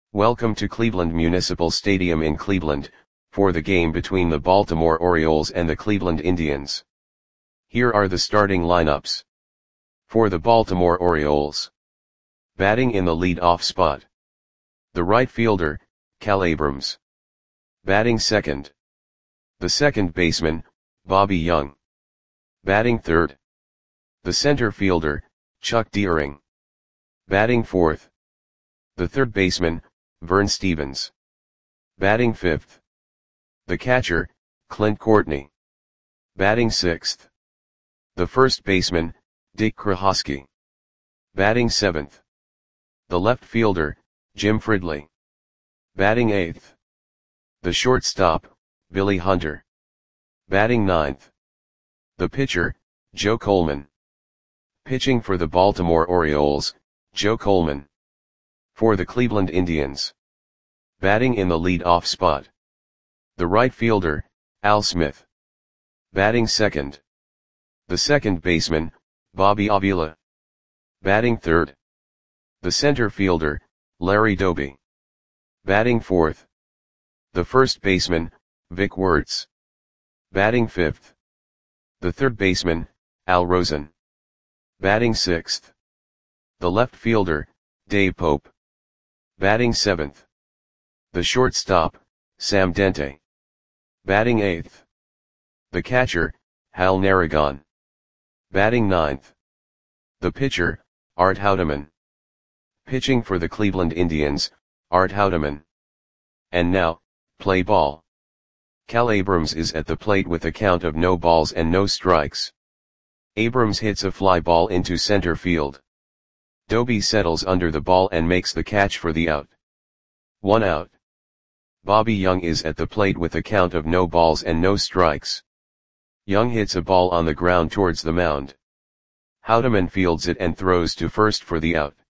Welcome to Cleveland Municipal Stadium in Cleveland, for the game between the Baltimore Orioles and the Cleveland Indians. Here are the starting lineups. For the Baltimore Orioles. Batting in the lead-off spot. The right fielder, Cal Abrams. Batting second. The second baseman, Bobby Young. Batting third. The center fielder, Chuck Deering. Batting fourth. The third baseman, Vern Stephens. Batting fifth. The catcher, Clint Courtney. Batting sixth. The first baseman, Dick Krohosky. Batting seventh. The left fielder, Jim Fridley. Batting eighth. The shortstop, Billy Hunter. Batting ninth. The pitcher, Joe Coleman. Pitching for the Baltimore Orioles, Joe Coleman. For the Cleveland Indians. Batting in the lead-off spot. The right fielder, Al Smith. Batting second. The second baseman, Bobby Avila. Batting third. The center fielder, Larry Doby. Batting fourth. The first baseman, Vic Wertz. Batting fifth. The third baseman, Al Rosen. Batting sixth. The left fielder, Dave Pope. Batting seventh. The shortstop, Sam Dente. Batting eighth. The catcher, Hal Narragon. Batting ninth. The pitcher, Art Houdeman. Pitching for the Cleveland Indians, Art Houdeman. And now, play ball. Cal Abrams is at the plate with a count of no balls and no strikes. Abrams hits a fly ball into center field. Doby settles under the ball and makes the catch for the out. 1 out. Bobby Young is at the plate with a count of no balls and no strikes. Young hits a ball on the ground towards the mound. Houdeman fields it and throws to first for the out.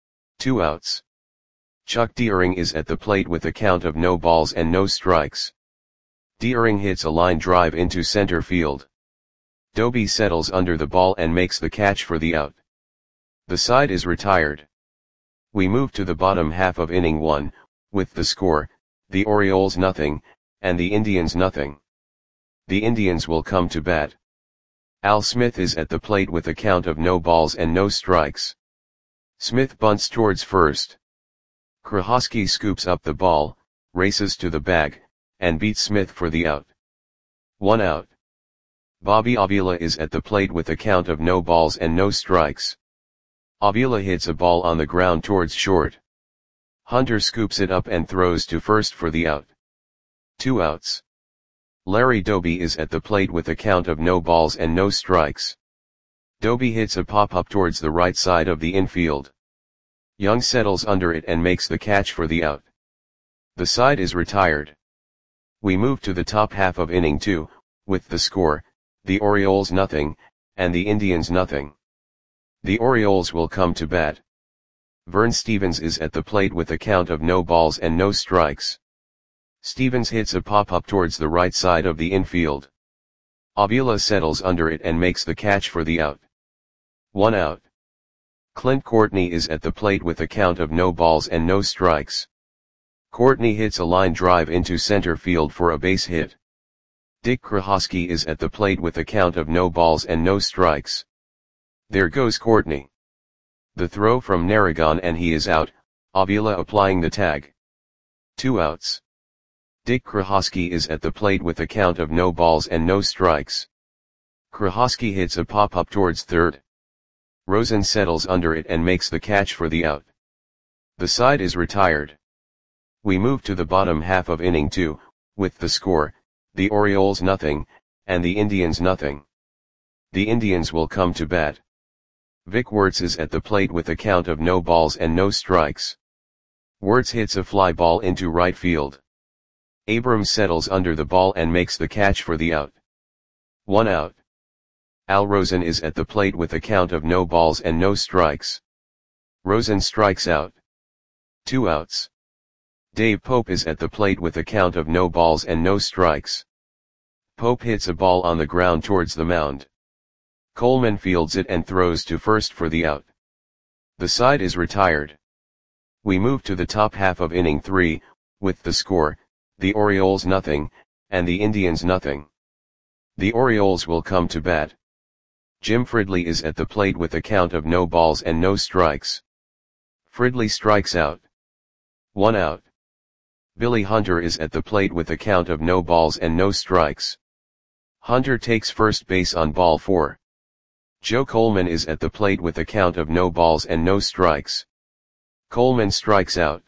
2 outs. Chuck Deering is at the plate with a count of no balls and no strikes. Deering hits a line drive into center field. Doby settles under the ball and makes the catch for the out. The side is retired. We move to the bottom half of inning 1, with the score, the Orioles nothing, and the Indians nothing. The Indians will come to bat. Al Smith is at the plate with a count of no balls and no strikes. Smith bunts towards first. Krohosky scoops up the ball, races to the bag, and beats Smith for the out. 1 out. Bobby Avila is at the plate with a count of no balls and no strikes. Avila hits a ball on the ground towards short. Hunter scoops it up and throws to first for the out. 2 outs. Larry Doby is at the plate with a count of no balls and no strikes. Doby hits a pop-up towards the right side of the infield. Young settles under it and makes the catch for the out. The side is retired. We move to the top half of inning 2, with the score, the Orioles nothing, and the Indians nothing. The Orioles will come to bat. Vern Stephens is at the plate with a count of no balls and no strikes. Stephens hits a pop-up towards the right side of the infield. Avila settles under it and makes the catch for the out. 1 out. Clint Courtney is at the plate with a count of no balls and no strikes. Courtney hits a line drive into center field for a base hit. Dick Krohosky is at the plate with a count of no balls and no strikes. There goes Courtney. The throw from Narragon and he is out, Avila applying the tag. 2 outs. Dick Krohosky is at the plate with a count of no balls and no strikes. Krohosky hits a pop-up towards third. Rosen settles under it and makes the catch for the out. The side is retired. We move to the bottom half of inning 2, with the score, the Orioles nothing, and the Indians nothing. The Indians will come to bat. Vic Wertz is at the plate with a count of no balls and no strikes. Wertz hits a fly ball into right field. Abrams settles under the ball and makes the catch for the out. 1 out. Al Rosen is at the plate with a count of no balls and no strikes. Rosen strikes out. 2 outs. Dave Pope is at the plate with a count of no balls and no strikes. Pope hits a ball on the ground towards the mound. Coleman fields it and throws to first for the out. The side is retired. We move to the top half of inning 3, with the score, the Orioles nothing, and the Indians nothing. The Orioles will come to bat. Jim Fridley is at the plate with a count of no balls and no strikes. Fridley strikes out. 1 out. Billy Hunter is at the plate with a count of no balls and no strikes. Hunter takes first base on ball 4. Joe Coleman is at the plate with a count of no balls and no strikes. Coleman strikes out.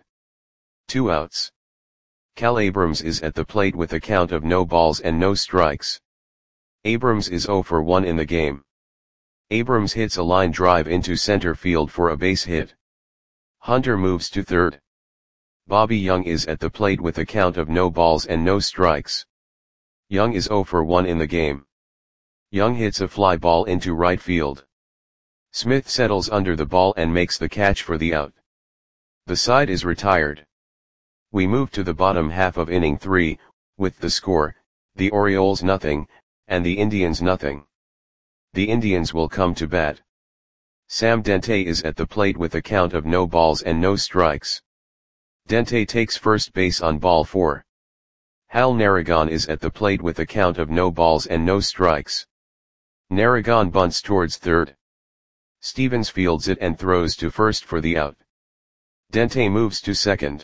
2 outs. Cal Abrams is at the plate with a count of no balls and no strikes. Abrams is 0 for 1 in the game. Abrams hits a line drive into center field for a base hit. Hunter moves to third. Bobby Young is at the plate with a count of no balls and no strikes. Young is 0 for 1 in the game. Young hits a fly ball into right field. Smith settles under the ball and makes the catch for the out. The side is retired. We move to the bottom half of inning 3, with the score, the Orioles nothing, and the Indians nothing. The Indians will come to bat. Sam Dente is at the plate with a count of no balls and no strikes. Dente takes first base on ball 4. Hal Narragon is at the plate with a count of no balls and no strikes. Narragon bunts towards third. Stevens fields it and throws to first for the out. Dente moves to second.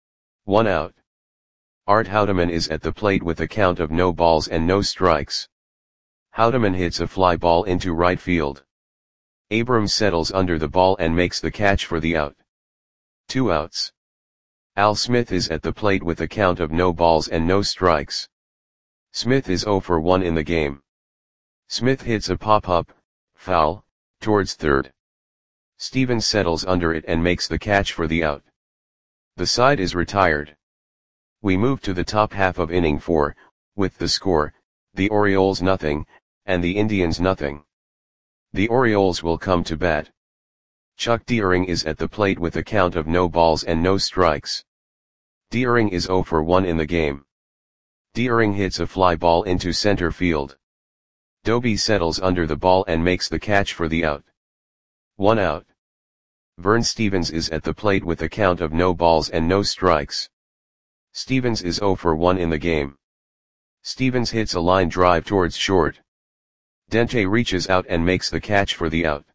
1 out. Art Houdeman is at the plate with a count of no balls and no strikes. Houdeman hits a fly ball into right field. Abrams settles under the ball and makes the catch for the out. 2 outs. Al Smith is at the plate with a count of no balls and no strikes. Smith is 0 for 1 in the game. Smith hits a pop-up, foul, towards third. Stevens settles under it and makes the catch for the out. The side is retired. We move to the top half of inning 4, with the score, the Orioles nothing, and the Indians nothing. The Orioles will come to bat. Chuck Deering is at the plate with a count of no balls and no strikes. Deering is 0 for 1 in the game. Deering hits a fly ball into center field. Doby settles under the ball and makes the catch for the out. 1 out. Vern Stevens is at the plate with a count of no balls and no strikes. Stevens is 0 for 1 in the game. Stevens hits a line drive towards short. Dente reaches out and makes the catch for the out.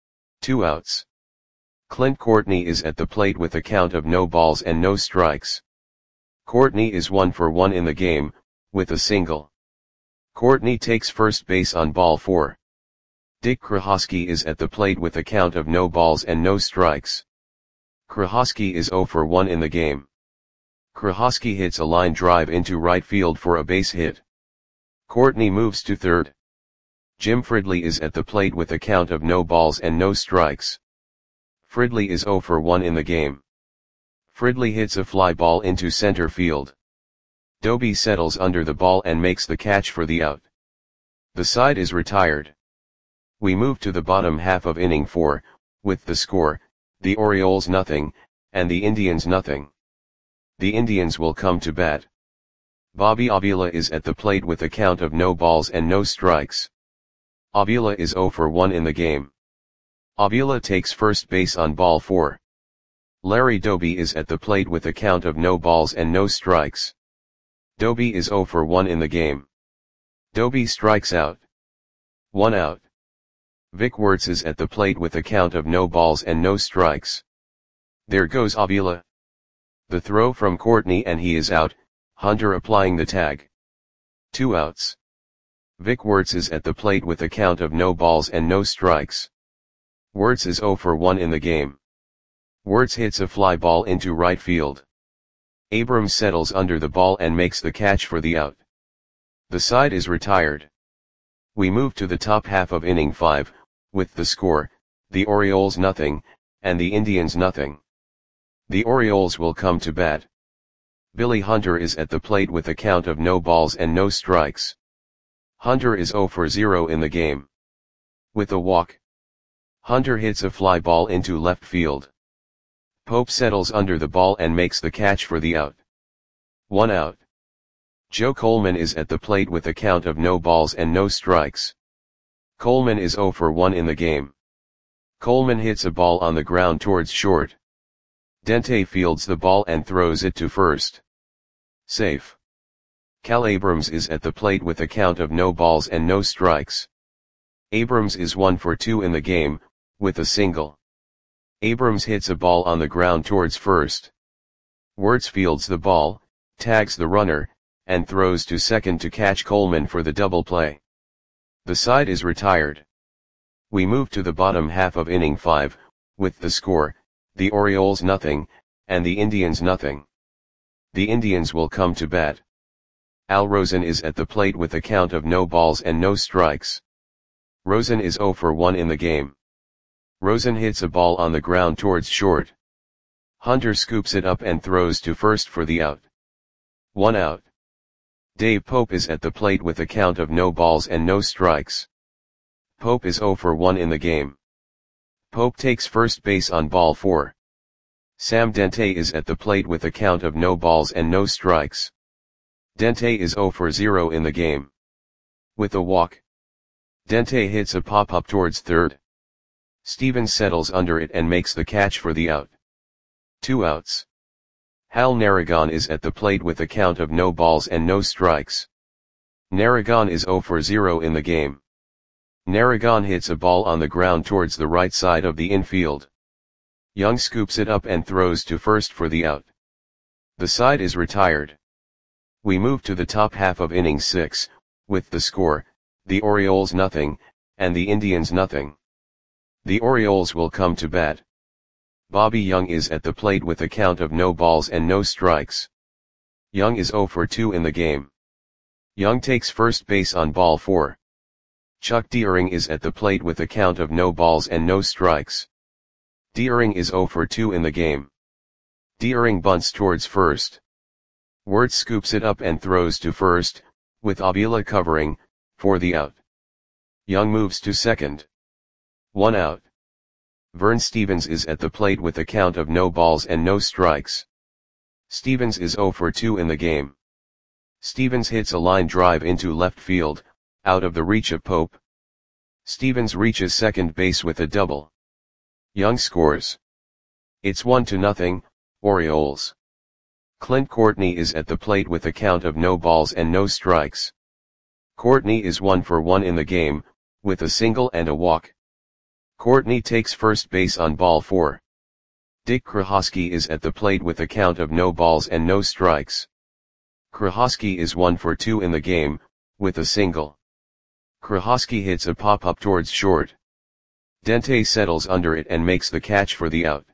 2 outs. Clint Courtney is at the plate with a count of no balls and no strikes. Courtney is 1 for 1 in the game, with a single. Courtney takes first base on ball 4. Dick Krahosky is at the plate with a count of no balls and no strikes. Krahosky is 0 for 1 in the game. Krahosky hits a line drive into right field for a base hit. Courtney moves to third. Jim Fridley is at the plate with a count of no balls and no strikes. Fridley is 0 for 1 in the game. Fridley hits a fly ball into center field. Doby settles under the ball and makes the catch for the out. The side is retired. We move to the bottom half of inning 4, with the score, the Orioles nothing, and the Indians nothing. The Indians will come to bat. Bobby Avila is at the plate with a count of no balls and no strikes. Avila is 0 for 1 in the game. Avila takes first base on ball 4. Larry Doby is at the plate with a count of no balls and no strikes. Doby is 0 for 1 in the game. Doby strikes out. 1 out. Vic Wertz is at the plate with a count of no balls and no strikes. There goes Avila. The throw from Courtney and he is out, Hunter applying the tag. 2 outs. Vic Wertz is at the plate with a count of no balls and no strikes. Wertz is 0 for 1 in the game. Wertz hits a fly ball into right field. Abrams settles under the ball and makes the catch for the out. The side is retired. We move to the top half of inning 5, with the score, the Orioles nothing, and the Indians nothing. The Orioles will come to bat. Billy Hunter is at the plate with a count of no balls and no strikes. Hunter is 0 for 0 in the game. With a walk. Hunter hits a fly ball into left field. Pope settles under the ball and makes the catch for the out. 1 out. Joe Coleman is at the plate with a count of no balls and no strikes. Coleman is 0 for 1 in the game. Coleman hits a ball on the ground towards short. Dente fields the ball and throws it to first. Safe. Cal Abrams is at the plate with a count of no balls and no strikes. Abrams is 1 for 2 in the game, with a single. Abrams hits a ball on the ground towards first. Wirtz fields the ball, tags the runner, and throws to second to catch Coleman for the double play. The side is retired. We move to the bottom half of inning 5, with the score, the Orioles nothing, and the Indians nothing. The Indians will come to bat. Al Rosen is at the plate with a count of no balls and no strikes. Rosen is 0 for 1 in the game. Rosen hits a ball on the ground towards short. Hunter scoops it up and throws to first for the out. 1 out. Dave Pope is at the plate with a count of no balls and no strikes. Pope is 0 for 1 in the game. Pope takes first base on ball 4. Sam Dente is at the plate with a count of no balls and no strikes. Dente is 0 for 0 in the game. With a walk, Dente hits a pop-up towards third. Stevens settles under it and makes the catch for the out. 2 outs. Hal Narragon is at the plate with a count of no balls and no strikes. Narragon is 0 for 0 in the game. Narragon hits a ball on the ground towards the right side of the infield. Young scoops it up and throws to first for the out. The side is retired. We move to the top half of inning 6, with the score, the Orioles nothing, and the Indians nothing. The Orioles will come to bat. Bobby Young is at the plate with a count of no balls and no strikes. Young is 0 for 2 in the game. Young takes first base on ball 4. Chuck Deering is at the plate with a count of no balls and no strikes. Deering is 0 for 2 in the game. Deering bunts towards first. Wirtz scoops it up and throws to first, with Avila covering, for the out. Young moves to second. 1 out. Vern Stevens is at the plate with a count of no balls and no strikes. Stevens is 0 for 2 in the game. Stevens hits a line drive into left field, out of the reach of Pope. Stevens reaches second base with a double. Young scores. It's 1-0, Orioles. Clint Courtney is at the plate with a count of no balls and no strikes. Courtney is 1 for 1 in the game, with a single and a walk. Courtney takes first base on ball 4. Dick Krahosky is at the plate with a count of no balls and no strikes. Krahosky is 1 for 2 in the game, with a single. Krahosky hits a pop-up towards short. Dente settles under it and makes the catch for the out.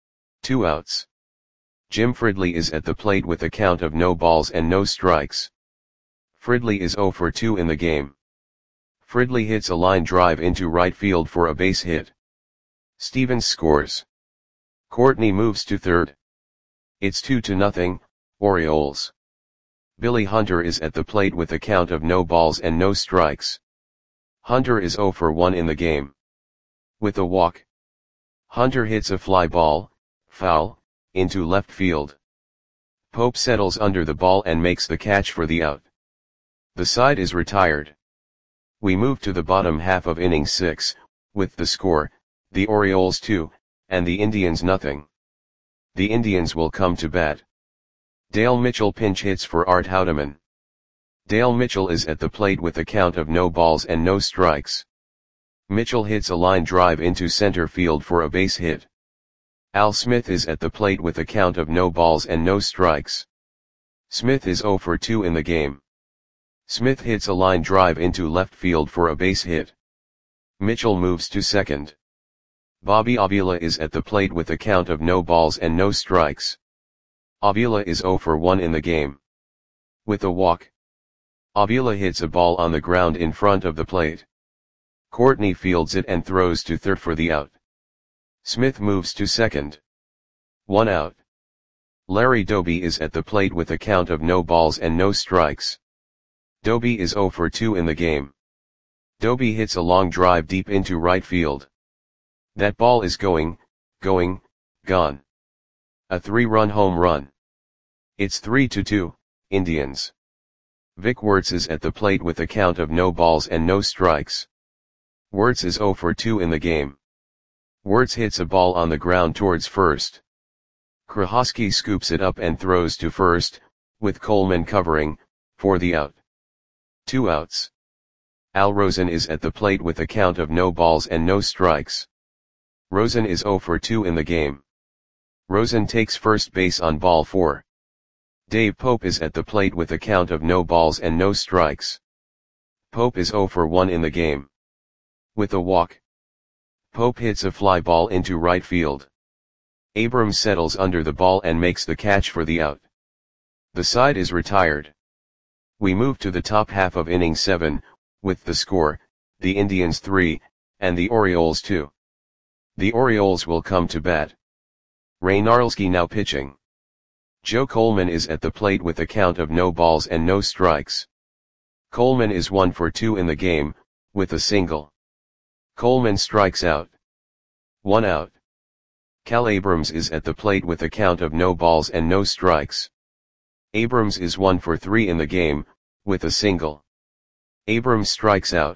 2 outs. Jim Fridley is at the plate with a count of no balls and no strikes. Fridley is 0 for 2 in the game. Fridley hits a line drive into right field for a base hit. Stevens scores. Courtney moves to third. It's 2-0, Orioles. Billy Hunter is at the plate with a count of no balls and no strikes. Hunter is 0 for 1 in the game. With a walk, Hunter hits a fly ball, foul, into left field. Pope settles under the ball and makes the catch for the out. The side is retired. We move to the bottom half of inning 6, with the score, the Orioles 2, and the Indians nothing. The Indians will come to bat. Dale Mitchell pinch hits for Art Houdeman. Dale Mitchell is at the plate with a count of no balls and no strikes. Mitchell hits a line drive into center field for a base hit. Al Smith is at the plate with a count of no balls and no strikes. Smith is 0 for 2 in the game. Smith hits a line drive into left field for a base hit. Mitchell moves to second. Bobby Avila is at the plate with a count of no balls and no strikes. Avila is 0 for 1 in the game. With a walk, Avila hits a ball on the ground in front of the plate. Courtney fields it and throws to third for the out. Smith moves to second. 1 out. Larry Doby is at the plate with a count of no balls and no strikes. Doby is 0 for 2 in the game. Doby hits a long drive deep into right field. That ball is gone. A 3-run home run. It's 3-2, Indians. Vic Wirtz is at the plate with a count of no balls and no strikes. Wirtz is 0 for 2 in the game. Wirtz hits a ball on the ground towards first. Krahosky scoops it up and throws to first, with Coleman covering, for the out. 2 outs. Al Rosen is at the plate with a count of no balls and no strikes. Rosen is 0 for 2 in the game. Rosen takes first base on ball 4. Dave Pope is at the plate with a count of no balls and no strikes. Pope is 0 for 1 in the game. With a walk, Pope hits a fly ball into right field. Abrams settles under the ball and makes the catch for the out. The side is retired. We move to the top half of inning 7, with the score, the Indians 3, and the Orioles 2. The Orioles will come to bat. Ray Narlski now pitching. Joe Coleman is at the plate with a count of no balls and no strikes. Coleman is 1 for 2 in the game, with a single. Coleman strikes out. 1 out. Cal Abrams is at the plate with a count of no balls and no strikes. Abrams is 1 for 3 in the game, with a single. Abrams strikes out.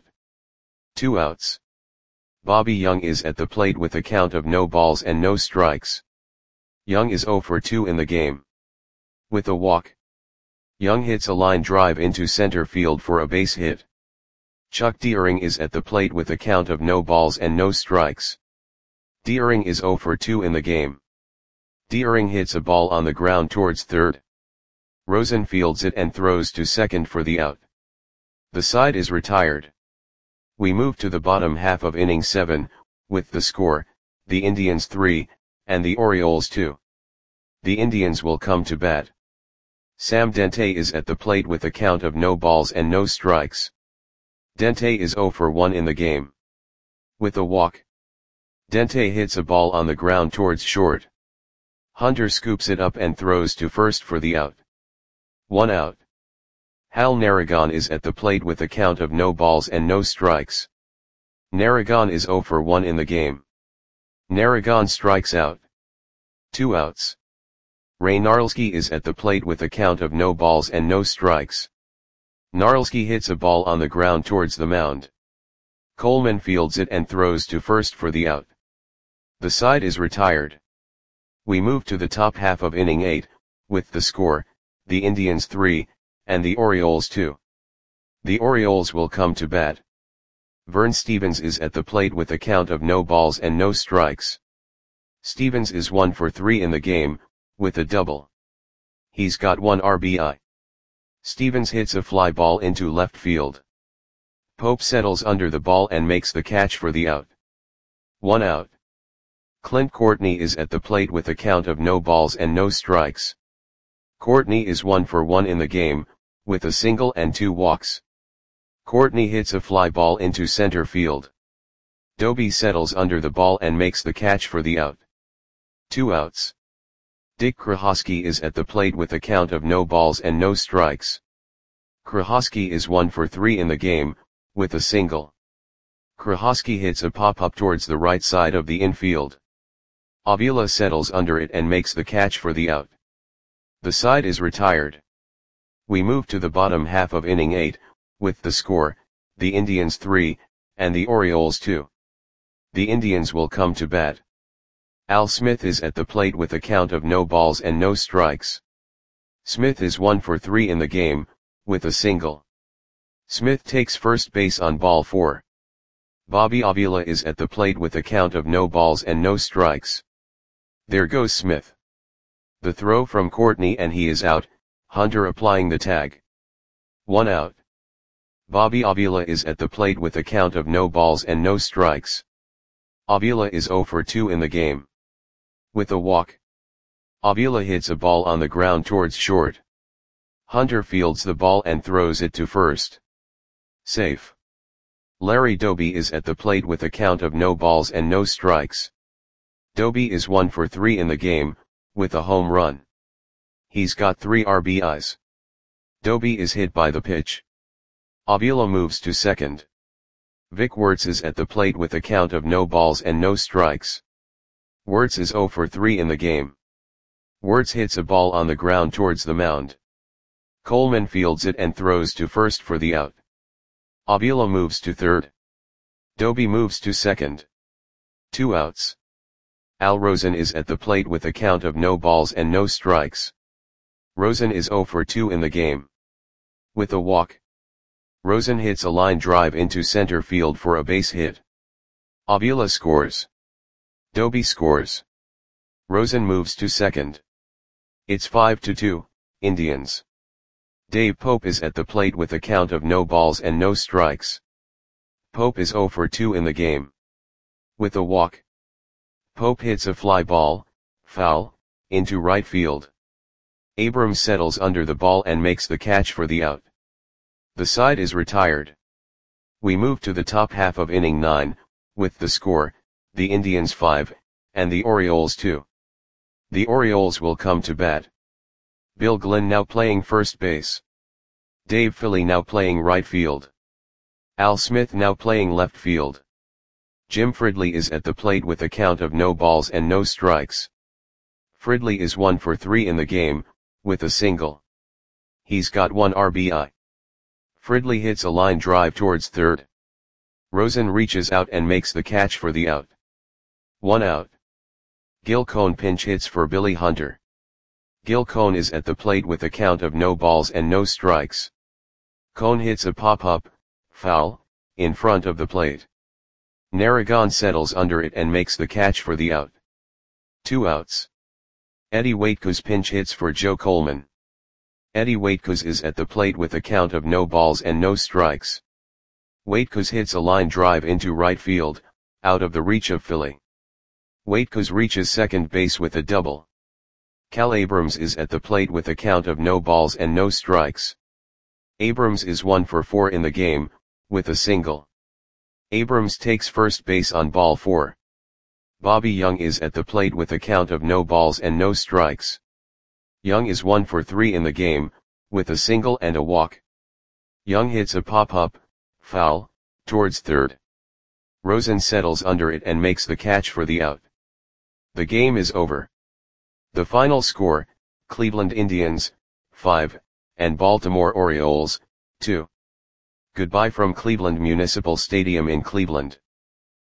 2 outs. Bobby Young is at the plate with a count of no balls and no strikes. Young is 0 for 2 in the game. With a walk, Young hits a line drive into center field for a base hit. Chuck Deering is at the plate with a count of no balls and no strikes. Deering is 0 for 2 in the game. Deering hits a ball on the ground towards third. Rosen fields it and throws to second for the out. The side is retired. We move to the bottom half of inning 7, with the score, the Indians 3, and the Orioles 2. The Indians will come to bat. Sam Dente is at the plate with a count of no balls and no strikes. Dente is 0 for 1 in the game. With a walk, Dente hits a ball on the ground towards short. Hunter scoops it up and throws to first for the out. 1 out. Hal Narragon is at the plate with a count of no balls and no strikes. Narragon is 0 for 1 in the game. Narragon strikes out. 2 outs. Ray Narlski is at the plate with a count of no balls and no strikes. Narlski hits a ball on the ground towards the mound. Coleman fields it and throws to first for the out. The side is retired. We move to the top half of inning 8, with the score, the Indians 3, and the Orioles 2. The Orioles will come to bat. Vern Stevens is at the plate with a count of no balls and no strikes. Stevens is 1 for 3 in the game, with a double. He's got 1 RBI. Stevens hits a fly ball into left field. Pope settles under the ball and makes the catch for the out. 1 out. Clint Courtney is at the plate with a count of no balls and no strikes. Courtney is 1 for 1 in the game, with a single and 2 walks. Courtney hits a fly ball into center field. Doby settles under the ball and makes the catch for the out. 2 outs. Dick Krahosky is at the plate with a count of no balls and no strikes. Krahosky is 1 for 3 in the game, with a single. Krahosky hits a pop-up towards the right side of the infield. Avila settles under it and makes the catch for the out. The side is retired. We move to the bottom half of inning 8, with the score, the Indians 3, and the Orioles 2. The Indians will come to bat. Al Smith is at the plate with a count of no balls and no strikes. Smith is 1 for 3 in the game, with a single. Smith takes first base on ball 4. Bobby Avila is at the plate with a count of no balls and no strikes. There goes Smith. The throw from Courtney and he is out, Hunter applying the tag. 1 out. Bobby Avila is at the plate with a count of no balls and no strikes. Avila is 0 for 2 in the game. With a walk, Avila hits a ball on the ground towards short. Hunter fields the ball and throws it to first. Safe. Larry Doby is at the plate with a count of no balls and no strikes. Doby is 1 for 3 in the game, with a home run. He's got 3 RBIs. Doby is hit by the pitch. Avila moves to second. Vic Wertz is at the plate with a count of no balls and no strikes. Wertz is 0 for 3 in the game. Wertz hits a ball on the ground towards the mound. Coleman fields it and throws to first for the out. Avila moves to third. Doby moves to second. 2 outs. Al Rosen is at the plate with a count of no balls and no strikes. Rosen is 0 for 2 in the game. With a walk, Rosen hits a line drive into center field for a base hit. Avila scores. Doby scores. Rosen moves to second. It's 5-2, Indians. Dave Pope is at the plate with a count of no balls and no strikes. Pope is 0 for 2 in the game. With a walk, Pope hits a fly ball, foul, into right field. Abrams settles under the ball and makes the catch for the out. The side is retired. We move to the top half of inning 9, with the score, the Indians 5, and the Orioles 2. The Orioles will come to bat. Bill Glenn now playing first base. Dave Philly now playing right field. Al Smith now playing left field. Jim Fridley is at the plate with a count of no balls and no strikes. Fridley is 1 for 3 in the game, with a single. He's got 1 RBI. Fridley hits a line drive towards third. Rosen reaches out and makes the catch for the out. 1 out. Gil Cone pinch hits for Billy Hunter. Gil Cone is at the plate with a count of no balls and no strikes. Cone hits a pop-up, foul, in front of the plate. Narragon settles under it and makes the catch for the out. 2 outs. Eddie Waitkus pinch hits for Joe Coleman. Eddie Waitkus is at the plate with a count of no balls and no strikes. Waitkus hits a line drive into right field, out of the reach of Philly. Waitkus reaches second base with a double. Cal Abrams is at the plate with a count of no balls and no strikes. Abrams is 1 for 4 in the game, with a single. Abrams takes first base on ball 4. Bobby Young is at the plate with a count of no balls and no strikes. Young is 1 for 3 in the game, with a single and a walk. Young hits a pop-up, foul, towards third. Rosen settles under it and makes the catch for the out. The game is over. The final score, Cleveland Indians, 5, and Baltimore Orioles, 2. Goodbye from Cleveland Municipal Stadium in Cleveland.